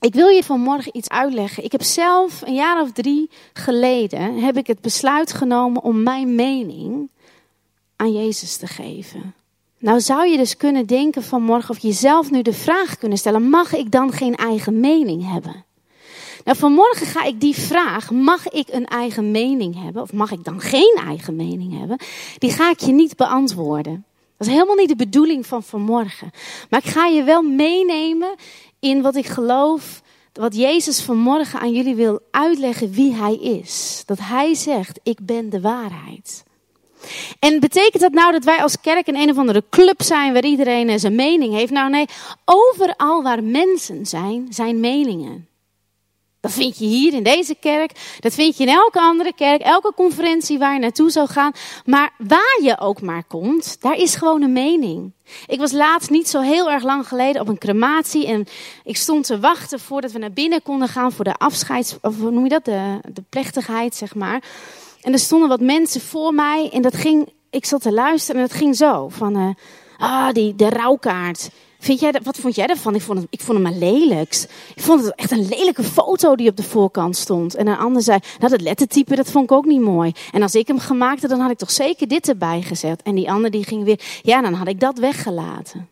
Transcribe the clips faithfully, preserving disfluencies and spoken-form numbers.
Ik wil je vanmorgen iets uitleggen. Ik heb zelf een jaar of drie geleden heb ik het besluit genomen om mijn mening aan Jezus te geven. Nou zou je dus kunnen denken vanmorgen of jezelf nu de vraag kunnen stellen, mag ik dan geen eigen mening hebben? Nou, vanmorgen ga ik die vraag, mag ik een eigen mening hebben? Of mag ik dan geen eigen mening hebben? Die ga ik je niet beantwoorden. Dat is helemaal niet de bedoeling van vanmorgen. Maar ik ga je wel meenemen in wat ik geloof, wat Jezus vanmorgen aan jullie wil uitleggen wie hij is. Dat hij zegt, ik ben de waarheid. En betekent dat nou dat wij als kerk een een of andere club zijn waar iedereen zijn mening heeft? Nou nee, overal waar mensen zijn, zijn meningen. Dat vind je hier in deze kerk, dat vind je in elke andere kerk, elke conferentie waar je naartoe zou gaan. Maar waar je ook maar komt, daar is gewoon een mening. Ik was laatst niet zo heel erg lang geleden op een crematie en ik stond te wachten voordat we naar binnen konden gaan voor de afscheids, of hoe noem je dat, de, de plechtigheid zeg maar. En er stonden wat mensen voor mij en dat ging, ik zat te luisteren en het ging zo van, uh, ah die, de rouwkaart. Vind jij dat, wat vond jij daarvan? Ik vond het, ik vond het maar lelijks. Ik vond het echt een lelijke foto die op de voorkant stond. En een ander zei, nou dat lettertype, dat vond ik ook niet mooi. En als ik hem gemaakt had, dan had ik toch zeker dit erbij gezet. En die ander die ging weer, ja dan had ik dat weggelaten.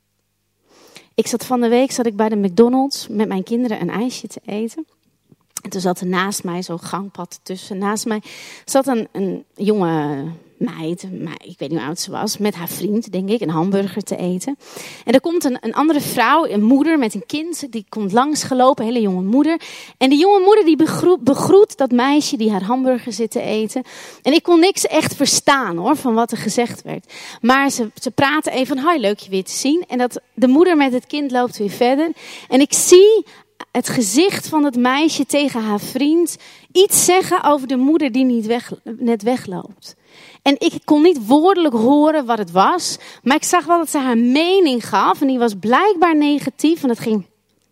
Ik zat van de week, zat ik bij de McDonald's met mijn kinderen een ijsje te eten. En toen zat er naast mij, zo'n gangpad tussen, naast mij zat een, een jonge meid, ik weet niet hoe oud ze was, met haar vriend, denk ik, een hamburger te eten. En er komt een, een andere vrouw, een moeder met een kind, die komt langsgelopen, een hele jonge moeder. En die jonge moeder die begroet, begroet dat meisje die haar hamburger zit te eten. En ik kon niks echt verstaan hoor, van wat er gezegd werd. Maar ze, ze praten even van, hoi, leuk je weer te zien. En dat de moeder met het kind loopt weer verder. En ik zie het gezicht van het meisje tegen haar vriend iets zeggen over de moeder die niet weg, net wegloopt. En ik kon niet woordelijk horen wat het was, maar ik zag wel dat ze haar mening gaf en die was blijkbaar negatief. En het ging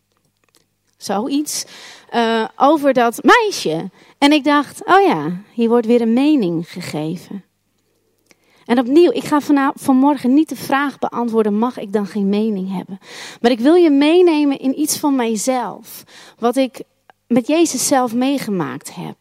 zoiets uh, over dat meisje. En ik dacht, oh ja, hier wordt weer een mening gegeven. En opnieuw, ik ga vanavond, vanmorgen niet de vraag beantwoorden, mag ik dan geen mening hebben? Maar ik wil je meenemen in iets van mijzelf, wat ik met Jezus zelf meegemaakt heb.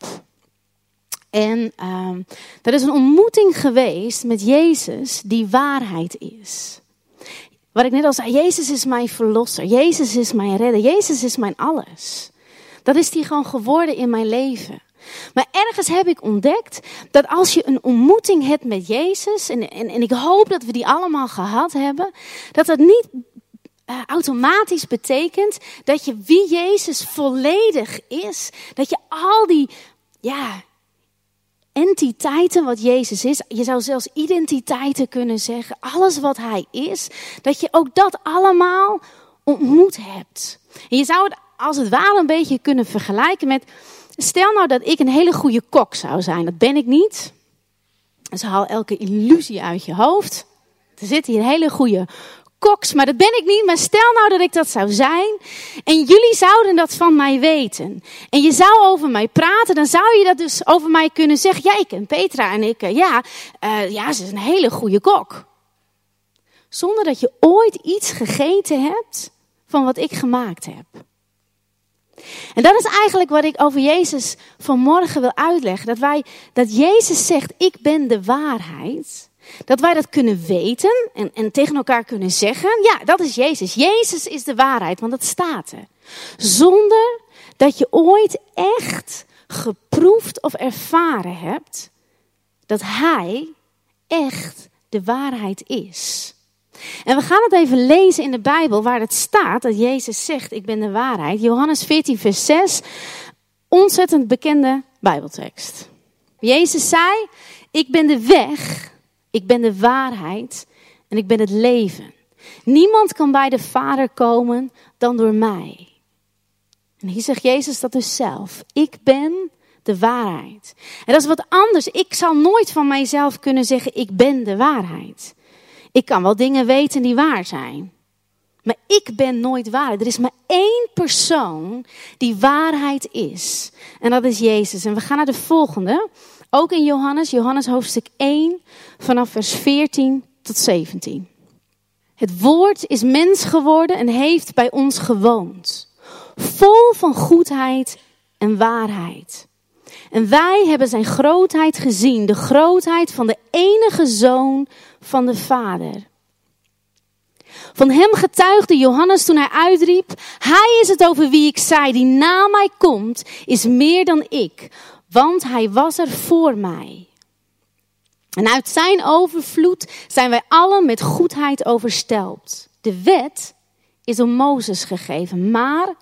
En uh, dat is een ontmoeting geweest met Jezus die waarheid is. Wat ik net al zei, Jezus is mijn verlosser, Jezus is mijn redder, Jezus is mijn alles. Dat is die gewoon geworden in mijn leven. Maar ergens heb ik ontdekt dat als je een ontmoeting hebt met Jezus, en, en, en ik hoop dat we die allemaal gehad hebben, dat dat niet uh, automatisch betekent dat je wie Jezus volledig is, dat je al die, ja, entiteiten wat Jezus is, je zou zelfs identiteiten kunnen zeggen, alles wat hij is, dat je ook dat allemaal ontmoet hebt. En je zou het als het ware een beetje kunnen vergelijken met, stel nou dat ik een hele goede kok zou zijn, dat ben ik niet. Dus haal elke illusie uit je hoofd. Er zit hier een hele goede koks, maar dat ben ik niet. Maar stel nou dat ik dat zou zijn en jullie zouden dat van mij weten. En je zou over mij praten, dan zou je dat dus over mij kunnen zeggen. Ja, ik ken Petra en ik, ja, uh, ja, ze is een hele goede kok. Zonder dat je ooit iets gegeten hebt van wat ik gemaakt heb. En dat is eigenlijk wat ik over Jezus vanmorgen wil uitleggen. Dat wij, dat Jezus zegt, ik ben de waarheid. Dat wij dat kunnen weten en, en tegen elkaar kunnen zeggen. Ja, dat is Jezus. Jezus is de waarheid, want dat staat er. Zonder dat je ooit echt geproefd of ervaren hebt dat Hij echt de waarheid is. En we gaan het even lezen in de Bijbel waar het staat dat Jezus zegt, ik ben de waarheid. Johannes veertien vers zes, ontzettend bekende Bijbeltekst. Jezus zei, ik ben de weg, ik ben de waarheid en ik ben het leven. Niemand kan bij de Vader komen dan door mij. En hier zegt Jezus dat dus zelf. Ik ben de waarheid. En dat is wat anders. Ik zal nooit van mijzelf kunnen zeggen, ik ben de waarheid. Ik kan wel dingen weten die waar zijn. Maar ik ben nooit waar. Er is maar één persoon die waarheid is. En dat is Jezus. En we gaan naar de volgende. Ook in Johannes. Johannes hoofdstuk één. Vanaf vers veertien tot zeventien. Het woord is mens geworden en heeft bij ons gewoond. vol van goedheid en waarheid. En wij hebben zijn grootheid gezien, de grootheid van de enige Zoon van de Vader. Van hem getuigde Johannes toen hij uitriep, hij is het over wie ik zei, die na mij komt, is meer dan ik, want hij was er voor mij. En uit zijn overvloed zijn wij allen met goedheid overstelpt. De wet is om Mozes gegeven, maar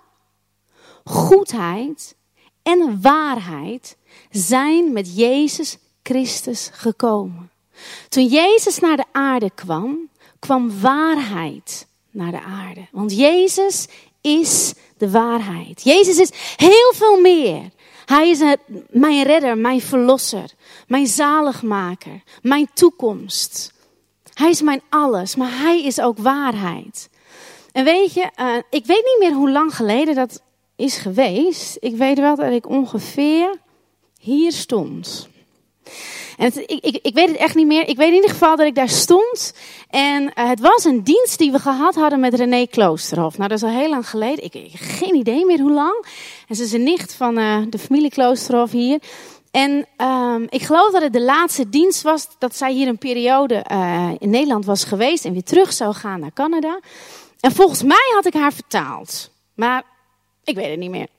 goedheid en waarheid zijn met Jezus Christus gekomen. Toen Jezus naar de aarde kwam, kwam waarheid naar de aarde. Want Jezus is de waarheid. Jezus is heel veel meer. Hij is het, mijn redder, mijn verlosser, mijn zaligmaker, mijn toekomst. Hij is mijn alles, maar hij is ook waarheid. En weet je, uh, ik weet niet meer hoe lang geleden dat is geweest. Ik weet wel dat ik ongeveer hier stond. En het, ik, ik, ik weet het echt niet meer. Ik weet in ieder geval dat ik daar stond. En uh, het was een dienst die we gehad hadden met René Kloosterhof. Nou, dat is al heel lang geleden. Ik heb geen idee meer hoe lang. En ze is een nicht van uh, de familie Kloosterhof hier. En um, ik geloof dat het de laatste dienst was dat zij hier een periode uh, in Nederland was geweest. En weer terug zou gaan naar Canada. En volgens mij had ik haar vertaald. Maar ik weet het niet meer.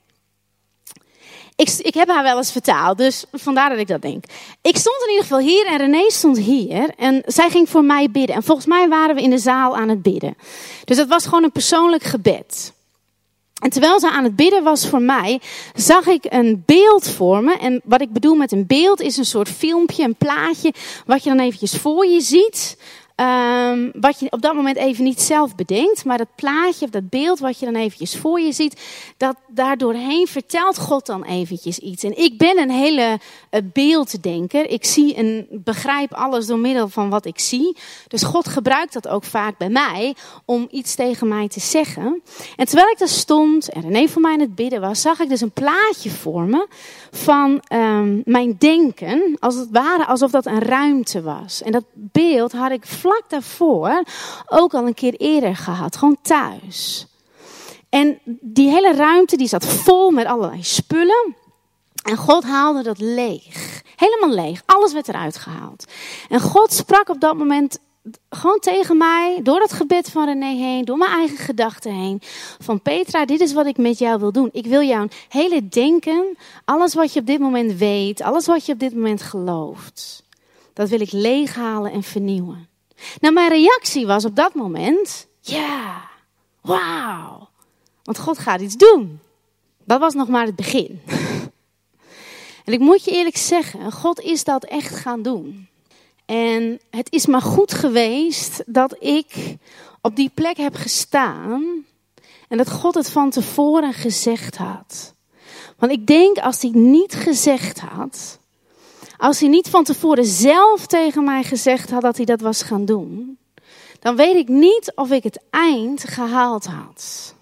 Ik, ik heb haar wel eens vertaald, dus vandaar dat ik dat denk. Ik stond in ieder geval hier en René stond hier. En zij ging voor mij bidden. En volgens mij waren we in de zaal aan het bidden. Dus dat was gewoon een persoonlijk gebed. En terwijl ze aan het bidden was voor mij, zag ik een beeld voor me. En wat ik bedoel met een beeld is een soort filmpje, een plaatje, wat je dan eventjes voor je ziet. Um, wat je op dat moment even niet zelf bedenkt, maar dat plaatje of dat beeld wat je dan eventjes voor je ziet, dat daardoorheen vertelt God dan eventjes iets. En ik ben een hele uh, beelddenker. Ik zie en begrijp alles door middel van wat ik zie. Dus God gebruikt dat ook vaak bij mij om iets tegen mij te zeggen. En terwijl ik daar stond en René voor mij aan het bidden was, zag ik dus een plaatje voor me van um, mijn denken, als het ware alsof dat een ruimte was. En dat beeld had ik vlak daarvoor ook al een keer eerder gehad, gewoon thuis. En die hele ruimte die zat vol met allerlei spullen. En God haalde dat leeg. Helemaal leeg. Alles werd eruit gehaald. En God sprak op dat moment gewoon tegen mij, door het gebed van René heen, door mijn eigen gedachten heen. Van Petra, dit is wat ik met jou wil doen. Ik wil jouw hele denken, alles wat je op dit moment weet, alles wat je op dit moment gelooft, dat wil ik leeghalen en vernieuwen. Nou, mijn reactie was op dat moment, ja, wauw. Want God gaat iets doen. Dat was nog maar het begin. En ik moet je eerlijk zeggen, God is dat echt gaan doen. En het is maar goed geweest dat ik op die plek heb gestaan en dat God het van tevoren gezegd had. Want ik denk, als hij het niet gezegd had, als hij niet van tevoren zelf tegen mij gezegd had dat hij dat was gaan doen, dan weet ik niet of ik het eind gehaald had.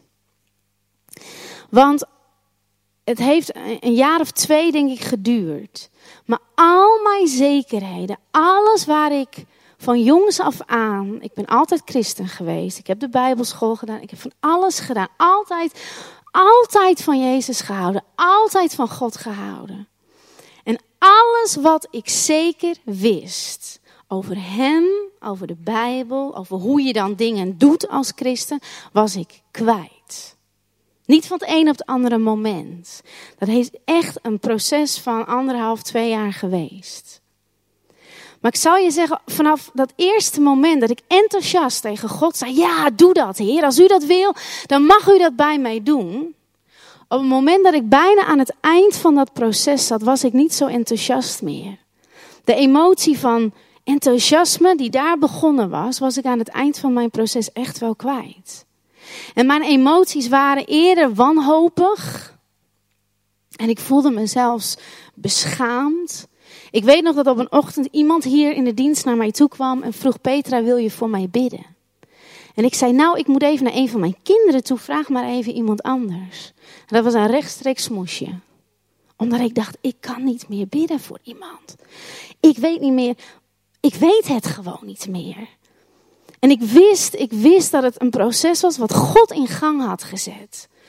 Want het heeft een jaar of twee, denk ik, geduurd. Maar al mijn zekerheden, alles waar ik van jongs af aan, ik ben altijd christen geweest. Ik heb de Bijbelschool gedaan, ik heb van alles gedaan. Altijd, altijd van Jezus gehouden, altijd van God gehouden. En alles wat ik zeker wist over hem, over de Bijbel, over hoe je dan dingen doet als christen, was ik kwijt. Niet van het een op het andere moment. Dat heeft echt een proces van anderhalf, twee jaar geweest. Maar ik zal je zeggen, vanaf dat eerste moment dat ik enthousiast tegen God zei, ja, doe dat, Heer. Als u dat wil, dan mag u dat bij mij doen. Op het moment dat ik bijna aan het eind van dat proces zat, was ik niet zo enthousiast meer. De emotie van enthousiasme die daar begonnen was, was ik aan het eind van mijn proces echt wel kwijt. En mijn emoties waren eerder wanhopig. En ik voelde me zelfs beschaamd. Ik weet nog dat op een ochtend iemand hier in de dienst naar mij toe kwam en vroeg, Petra, wil je voor mij bidden? En ik zei, nou, ik moet even naar een van mijn kinderen toe, vraag maar even iemand anders. En dat was een rechtstreeks smoesje. Omdat ik dacht, ik kan niet meer bidden voor iemand. Ik weet niet meer, ik weet het gewoon niet meer. En ik wist, ik wist dat het een proces was wat God in gang had gezet.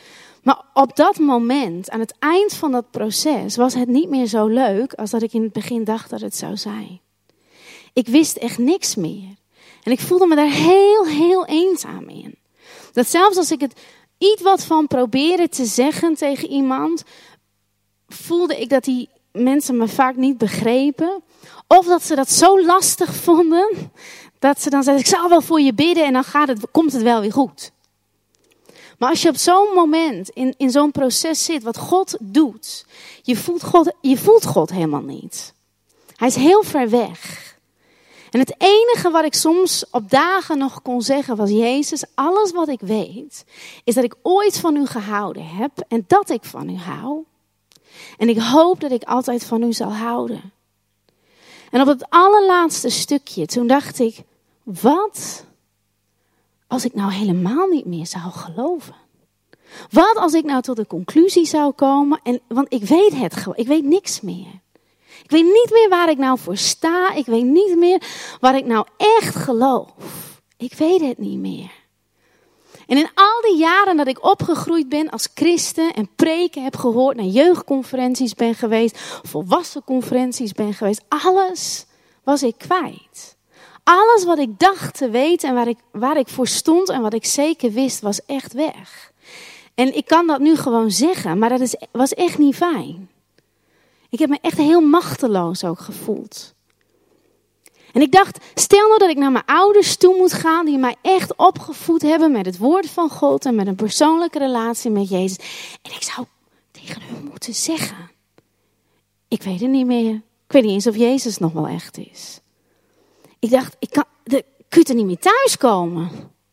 Maar op dat moment, aan het eind van dat proces, was het niet meer zo leuk als dat ik in het begin dacht dat het zou zijn. Ik wist echt niks meer. En ik voelde me daar heel, heel eenzaam in. Dat zelfs als ik het iets wat van probeerde te zeggen tegen iemand, voelde ik dat die mensen me vaak niet begrepen. Of dat ze dat zo lastig vonden, dat ze dan zeiden, ik zal wel voor je bidden en dan gaat het, komt het wel weer goed. Maar als je op zo'n moment in, in zo'n proces zit, wat God doet, je voelt God, je voelt God helemaal niet. Hij is heel ver weg. En het enige wat ik soms op dagen nog kon zeggen was, Jezus, alles wat ik weet, is dat ik ooit van u gehouden heb en dat ik van u hou. En ik hoop dat ik altijd van u zal houden. En op het allerlaatste stukje, toen dacht ik, wat als ik nou helemaal niet meer zou geloven? Wat als ik nou tot de conclusie zou komen, en, want ik weet het gewoon, ik weet niks meer. Ik weet niet meer waar ik nou voor sta, ik weet niet meer wat ik nou echt geloof. Ik weet het niet meer. En in al die jaren dat ik opgegroeid ben als christen en preken heb gehoord, naar jeugdconferenties ben geweest, volwassen conferenties ben geweest, alles was ik kwijt. Alles wat ik dacht te weten en waar ik, waar ik voor stond en wat ik zeker wist, was echt weg. En ik kan dat nu gewoon zeggen, maar dat is, was echt niet fijn. Ik heb me echt heel machteloos ook gevoeld. En ik dacht, stel nou dat ik naar mijn ouders toe moet gaan, die mij echt opgevoed hebben met het woord van God en met een persoonlijke relatie met Jezus. En ik zou tegen hun moeten zeggen, ik weet het niet meer. Ik weet niet eens of Jezus nog wel echt is. Ik dacht, ik kan, de, kunt er niet meer thuiskomen.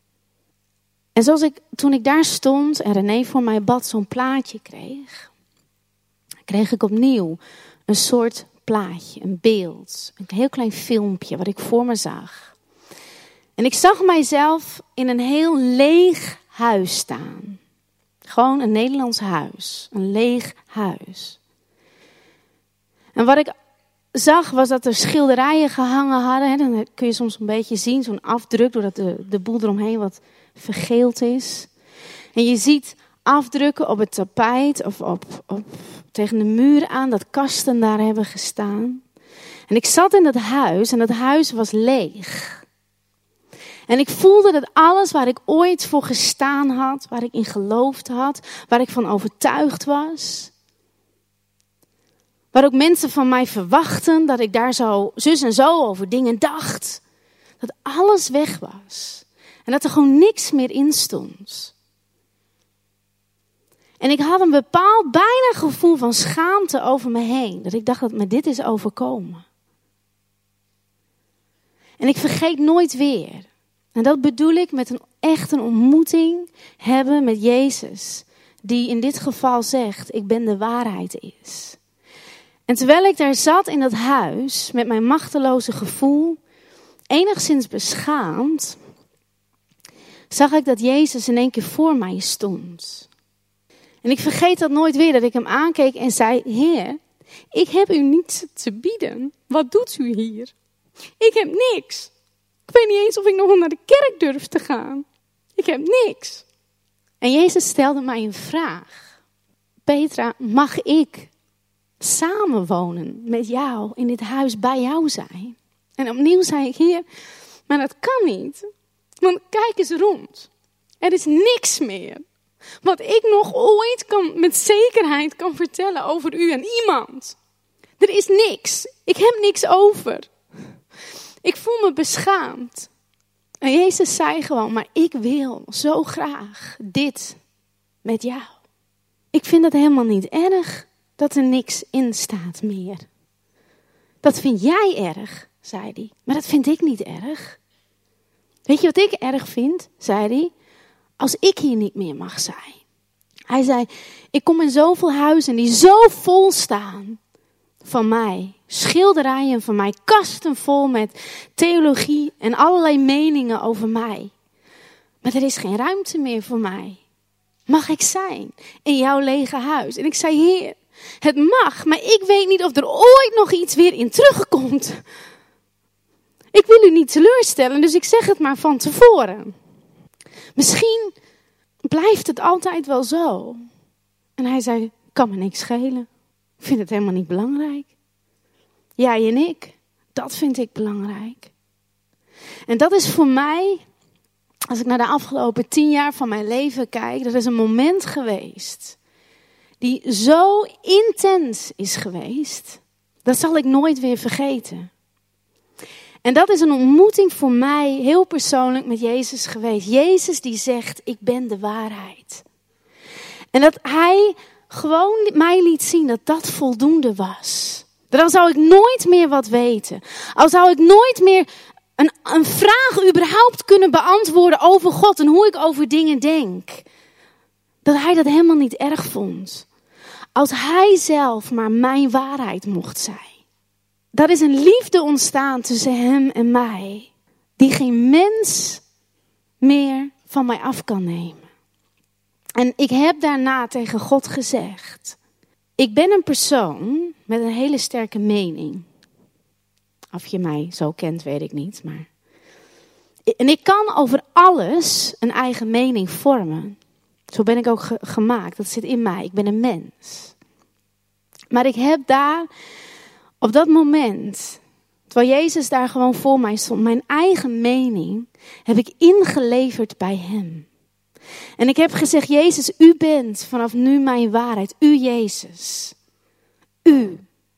En zoals ik, toen ik daar stond en René voor mij bad zo'n plaatje kreeg, kreeg ik opnieuw een soort plaatje, een beeld, een heel klein filmpje wat ik voor me zag. En ik zag mijzelf in een heel leeg huis staan. Gewoon een Nederlands huis, een leeg huis. En wat ik zag was dat er schilderijen gehangen hadden. Hè. Dan kun je soms een beetje zien, zo'n afdruk, doordat de, de boel eromheen wat vergeeld is. En je ziet afdrukken op het tapijt of op, op, tegen de muur aan, dat kasten daar hebben gestaan. En ik zat in dat huis en dat huis was leeg. En ik voelde dat alles waar ik ooit voor gestaan had, waar ik in geloofd had, waar ik van overtuigd was, waar ook mensen van mij verwachten dat ik daar zo zus en zo over dingen dacht, dat alles weg was. En dat er gewoon niks meer in stond. En ik had een bepaald bijna gevoel van schaamte over me heen. Dat ik dacht dat me dit is overkomen. En ik vergeet nooit weer. En dat bedoel ik met een echt een ontmoeting hebben met Jezus. Die in dit geval zegt, ik ben de waarheid is. En terwijl ik daar zat in dat huis met mijn machteloze gevoel, enigszins beschaamd, zag ik dat Jezus in één keer voor mij stond. En ik vergeet dat nooit weer, dat ik hem aankeek en zei, Heer, ik heb u niets te bieden. Wat doet u hier? Ik heb niks. Ik weet niet eens of ik nog naar de kerk durf te gaan. Ik heb niks. En Jezus stelde mij een vraag. Petra, mag ik samenwonen met jou in dit huis bij jou zijn? En opnieuw zei ik, Heer, maar dat kan niet. Want kijk eens rond. Er is niks meer. Wat ik nog ooit kan, met zekerheid kan vertellen over u en iemand. Er is niks. Ik heb niks over. Ik voel me beschaamd. En Jezus zei gewoon, maar ik wil zo graag dit met jou. Ik vind het helemaal niet erg dat er niks in staat meer. Dat vind jij erg, zei hij. Maar dat vind ik niet erg. Weet je wat ik erg vind, zei hij? Als ik hier niet meer mag zijn. Hij zei, ik kom in zoveel huizen die zo vol staan van mij. Schilderijen van mij, kasten vol met theologie en allerlei meningen over mij. Maar er is geen ruimte meer voor mij. Mag ik zijn in jouw lege huis? En ik zei, Heer, het mag, maar ik weet niet of er ooit nog iets weer in terugkomt. Ik wil u niet teleurstellen, dus ik zeg het maar van tevoren. Misschien blijft het altijd wel zo. En hij zei, kan me niks schelen. Ik vind het helemaal niet belangrijk. Jij en ik, dat vind ik belangrijk. En dat is voor mij, als ik naar de afgelopen tien jaar van mijn leven kijk, dat is een moment geweest die zo intens is geweest. Dat zal ik nooit weer vergeten. En dat is een ontmoeting voor mij heel persoonlijk met Jezus geweest. Jezus die zegt, ik ben de waarheid. En dat hij gewoon mij liet zien dat dat voldoende was. Dan zou ik nooit meer wat weten. Al zou ik nooit meer een, een vraag überhaupt kunnen beantwoorden over God en hoe ik over dingen denk. Dat hij dat helemaal niet erg vond. Als hij zelf maar mijn waarheid mocht zijn. Daar is een liefde ontstaan tussen hem en mij. Die geen mens meer van mij af kan nemen. En ik heb daarna tegen God gezegd. Ik ben een persoon met een hele sterke mening. Of je mij zo kent, weet ik niet. Maar... En ik kan over alles een eigen mening vormen. Zo ben ik ook ge- gemaakt. Dat zit in mij. Ik ben een mens. Maar ik heb daar, op dat moment, terwijl Jezus daar gewoon voor mij stond, mijn eigen mening heb ik ingeleverd bij hem. En ik heb gezegd, Jezus, u bent vanaf nu mijn waarheid. U, Jezus. U.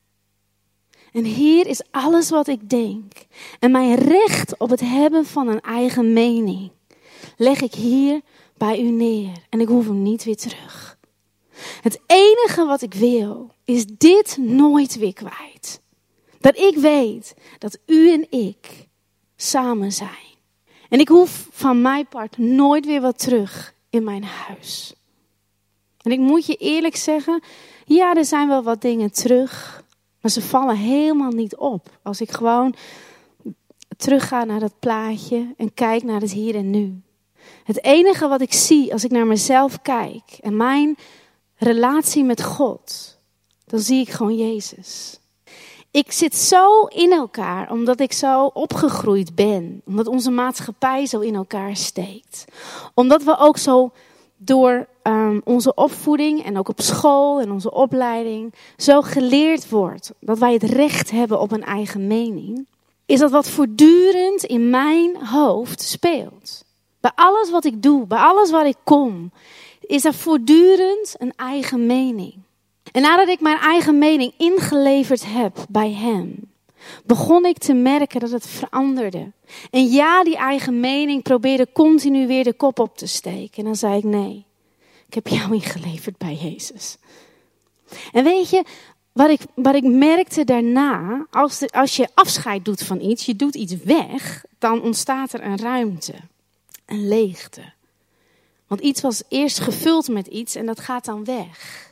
En hier is alles wat ik denk. En mijn recht op het hebben van een eigen mening leg ik hier bij u neer. En ik hoef hem niet weer terug. Het enige wat ik wil is dit nooit weer kwijt. Dat ik weet dat u en ik samen zijn. En ik hoef van mijn part nooit weer wat terug in mijn huis. En ik moet je eerlijk zeggen, ja, er zijn wel wat dingen terug. Maar ze vallen helemaal niet op. Als ik gewoon terugga naar dat plaatje en kijk naar het hier en nu. Het enige wat ik zie als ik naar mezelf kijk en mijn relatie met God, dan zie ik gewoon Jezus. Ik zit zo in elkaar omdat ik zo opgegroeid ben. Omdat onze maatschappij zo in elkaar steekt. Omdat we ook zo door um, onze opvoeding en ook op school en onze opleiding zo geleerd wordt dat wij het recht hebben op een eigen mening. Is dat wat voortdurend in mijn hoofd speelt. Bij alles wat ik doe, bij alles waar ik kom, is er voortdurend een eigen mening. En nadat ik mijn eigen mening ingeleverd heb bij hem, begon ik te merken dat het veranderde. En ja, die eigen mening probeerde continu weer de kop op te steken. En dan zei ik, nee, ik heb jou ingeleverd bij Jezus. En weet je, wat ik, wat ik merkte daarna, als, de, als je afscheid doet van iets, je doet iets weg, dan ontstaat er een ruimte, een leegte. Want iets was eerst gevuld met iets en dat gaat dan weg.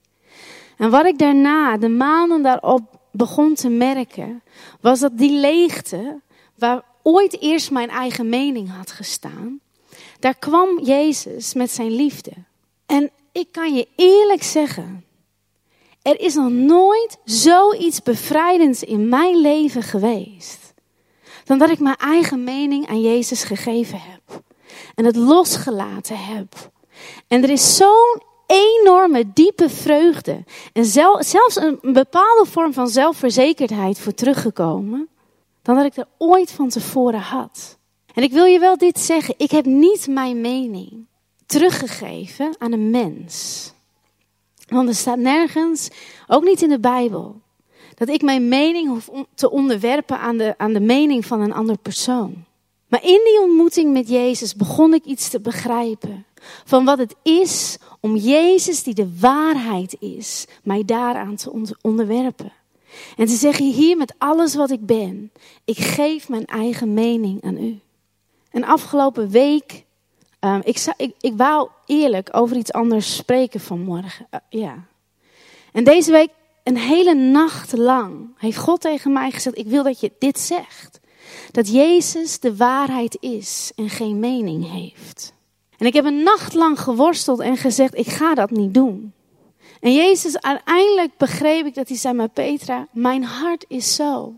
En wat ik daarna, de maanden daarop begon te merken, was dat die leegte, waar ooit eerst mijn eigen mening had gestaan, daar kwam Jezus met zijn liefde. En ik kan je eerlijk zeggen, er is nog nooit zoiets bevrijdends in mijn leven geweest, dan dat ik mijn eigen mening aan Jezus gegeven heb. En het losgelaten heb. En er is zo'n enorme, diepe vreugde. En zel, zelfs een bepaalde vorm van zelfverzekerdheid voor teruggekomen. Dan dat ik er ooit van tevoren had. En ik wil je wel dit zeggen. Ik heb niet mijn mening teruggegeven aan een mens. Want er staat nergens, ook niet in de Bijbel, dat ik mijn mening hoef te onderwerpen aan de, aan de mening van een ander persoon. Maar in die ontmoeting met Jezus begon ik iets te begrijpen. Van wat het is om Jezus, die de waarheid is, mij daaraan te onderwerpen. En te zeggen, hier met alles wat ik ben, ik geef mijn eigen mening aan u. En afgelopen week, um, ik, ik, ik wou eerlijk over iets anders spreken vanmorgen. Uh, ja. En deze week, een hele nacht lang, heeft God tegen mij gezegd, ik wil dat je dit zegt. Dat Jezus de waarheid is en geen mening heeft. En ik heb een nacht lang geworsteld en gezegd, ik ga dat niet doen. En Jezus, uiteindelijk begreep ik dat hij zei, maar Petra, mijn hart is zo.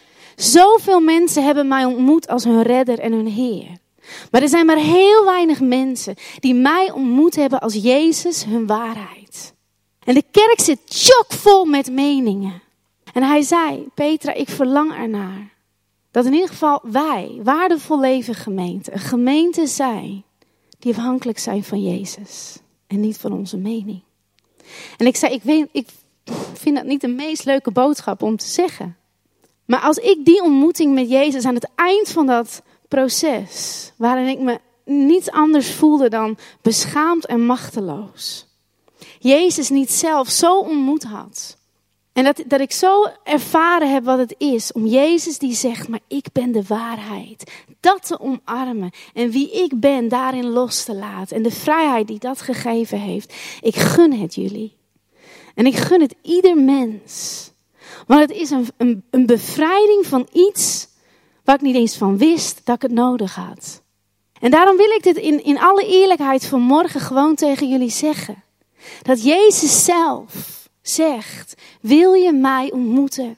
Zoveel mensen hebben mij ontmoet als hun redder en hun Heer. Maar er zijn maar heel weinig mensen die mij ontmoet hebben als Jezus hun waarheid. En de kerk zit chockvol met meningen. En hij zei, Petra, ik verlang ernaar. Dat in ieder geval wij, waardevol leven gemeente, een gemeente zijn die afhankelijk zijn van Jezus. En niet van onze mening. En ik zei, ik, weet, ik vind dat niet de meest leuke boodschap om te zeggen. Maar als ik die ontmoeting met Jezus aan het eind van dat proces, waarin ik me niets anders voelde dan beschaamd en machteloos. Jezus niet zelf zo ontmoet had. En dat, dat ik zo ervaren heb wat het is om Jezus die zegt, maar ik ben de waarheid. Dat te omarmen en wie ik ben daarin los te laten. En de vrijheid die dat gegeven heeft. Ik gun het jullie. En ik gun het ieder mens. Want het is een, een, een bevrijding van iets waar ik niet eens van wist dat ik het nodig had. En daarom wil ik dit in, in alle eerlijkheid vanmorgen gewoon tegen jullie zeggen. Dat Jezus zelf zegt, wil je mij ontmoeten?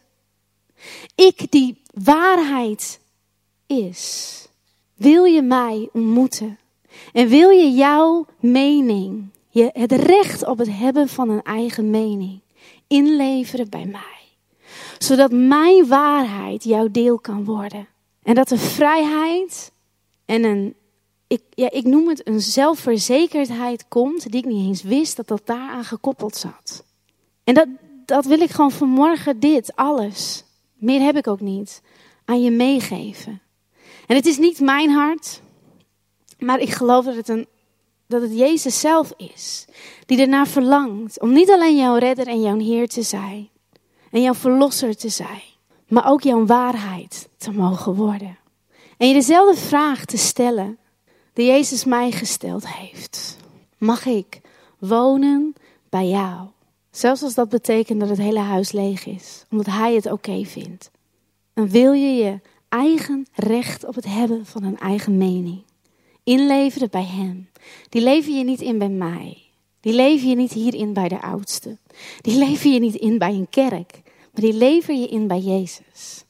Ik die waarheid is. Wil je mij ontmoeten? En wil je jouw mening, je, het recht op het hebben van een eigen mening, inleveren bij mij? Zodat mijn waarheid jouw deel kan worden. En dat er vrijheid en een, ik, ja, ik noem het een zelfverzekerdheid komt, die ik niet eens wist dat dat daaraan gekoppeld zat. En dat, dat wil ik gewoon vanmorgen dit, alles, meer heb ik ook niet, aan je meegeven. En het is niet mijn hart, maar ik geloof dat het, een, dat het Jezus zelf is. Die ernaar verlangt om niet alleen jouw redder en jouw Heer te zijn. En jouw verlosser te zijn. Maar ook jouw waarheid te mogen worden. En je dezelfde vraag te stellen die Jezus mij gesteld heeft. Mag ik wonen bij jou? Zelfs als dat betekent dat het hele huis leeg is. Omdat hij het oké vindt. En wil je je eigen recht op het hebben van een eigen mening inleveren bij hem. Die lever je niet in bij mij. Die lever je niet hierin bij de oudste. Die lever je niet in bij een kerk. Maar die lever je in bij Jezus.